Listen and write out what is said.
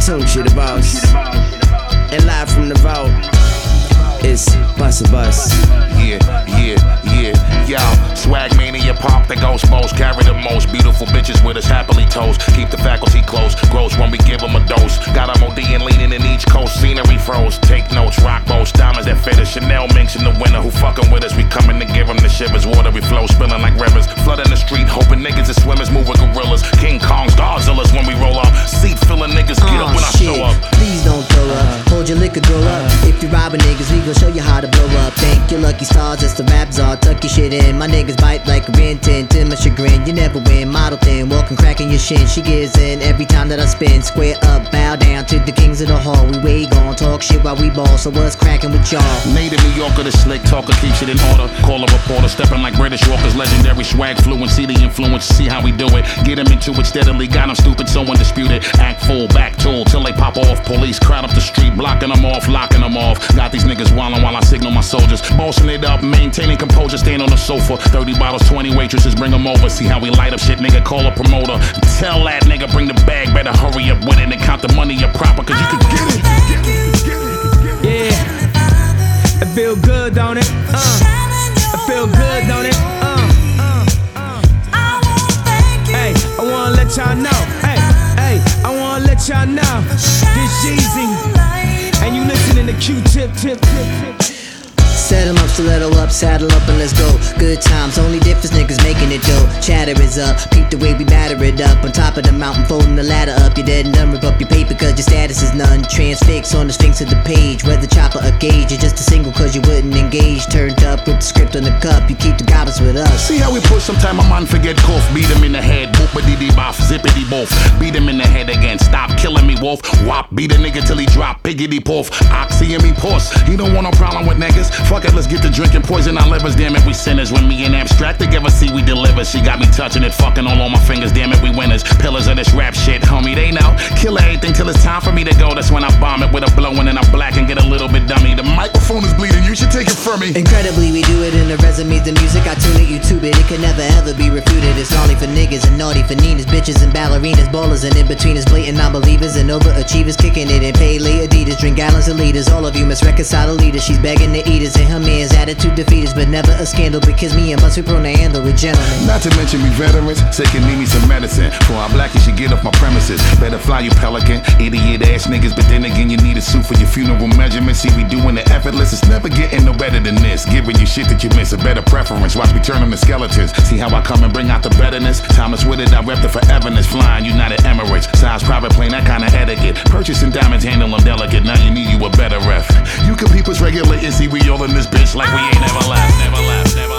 Tunchi the boss. And live from the vault, it's Busta Bus. Yo, swag mania pop the ghost most. Carry the most beautiful bitches with us happily toast. Keep the faculty close, grows when we give them a dose. Got them OD and leaning in each coast. Scenery froze, take notes, rock boats. Diamonds that fit us, Chanel minks in the winter. Who fucking with us, we coming to give them the shivers. Watery flow, spilling like rivers. Flooding the street, hoping niggas and swimmers move with gorillas. King Kongs, Godzillas when we roll up. Seat filling niggas, get up when I show up. Please don't throw up, hold your liquor, grow up. If you robbing niggas, we gon' show you how to blow up. Thank your lucky stars, it's the rap czar. Tuck your shit in, my niggas bite like a Rin Tin. To my chagrin, you never win, model thin. Walking, cracking your shin, she gives in every time that I spin. Square up, bow down to the kings of the hall. We way gon' talk shit while we ball, so what's cracking with y'all? Native New Yorker, the slick talker, keeps it in order. Call a reporter, stepping like British Walker's legendary swag fluency. The influence, see how we do it. Get them into it steadily, got them stupid, so undisputed. Act full, back tool, till they pop off. Police crowd up the street, blocking them off, locking them off. Got these niggas wildin' while I signal my soldiers. Bossing it up, maintaining composure, stand on the sofa. 30 bottles, 20 waitresses, bring them over. See how we light up shit, nigga, call a promoter. Tell that nigga, bring the bag, better hurry up with it and count the money up proper, cause you can get it. Yeah, it feel good, don't it? It feel good, don't it? Hey, I wanna let y'all know. Hey, I wanna let y'all know. This Jeezy, and you listening to Q-Tip, tip. Settle up, stiletto up, saddle up and let's go. Good times, only difference niggas making it dope. Chatter is up, peep the way we batter it up. On top of the mountain, folding the ladder up. You're dead and done, rip up your paper cause your status is none. Transfix on the sphinx of the page, whether chopper or gauge. You're just a single cause you wouldn't engage. Turned up with the script on the cup, you keep the goblins with us. See how we push, sometime a man forget cough. Beat him in the head, boop-a-dee-dee boff, zippity boff. Beat him in the head again, stop killing me wolf. Wop, beat a nigga till he drop, piggity poof. Oxy and me puss, he don't want no problem with niggas. Fuck it, let's get to drinking, poison our livers. Damn it, we sinners. When me and Abstract together, see we deliver. She got me touching it, fucking all on my fingers. Damn it, we winners. Pillars of this rap shit, homie, they know. Kill everything till it's time for me to go. That's when I bomb it with a blowin' and I black and get a little bit dummy. The microphone is bleeding, you should take it from me. Incredibly, we do it in the resumes, the music. I tune it, YouTube it. It can never ever be refuted. It's gnarly for niggas and naughty for ninas, bitches and ballerinas, ballers and in-betweeners, blatant non-believers and overachievers, kicking it in Pele Adidas, drink gallons of liters. All of you must reconcile the leaders. She's begging to eat us and her man's attitude defeat us, but never a scandal because me and Bus we prone to handle with gentlemen. Not to mention we veterans, sick and need me some medicine. For our black, you should get off my premises. Better fly you pelican, idiot ass niggas, but then again you need a suit for your funeral measurements. See we doing the effortless, it's never getting no better than this. Giving you shit that you miss, a better preference. Watch me turn them to skeletons. See how I come and bring out the betterness. Thomas with it, I rep the foreverness. Flying United Emirates, size private plane, that kind of etiquette. Purchasing diamonds, handle them delicate. Now you need you a better ref. You can peep us regulating, see we all in this bitch like we ain't never left, never left, never left.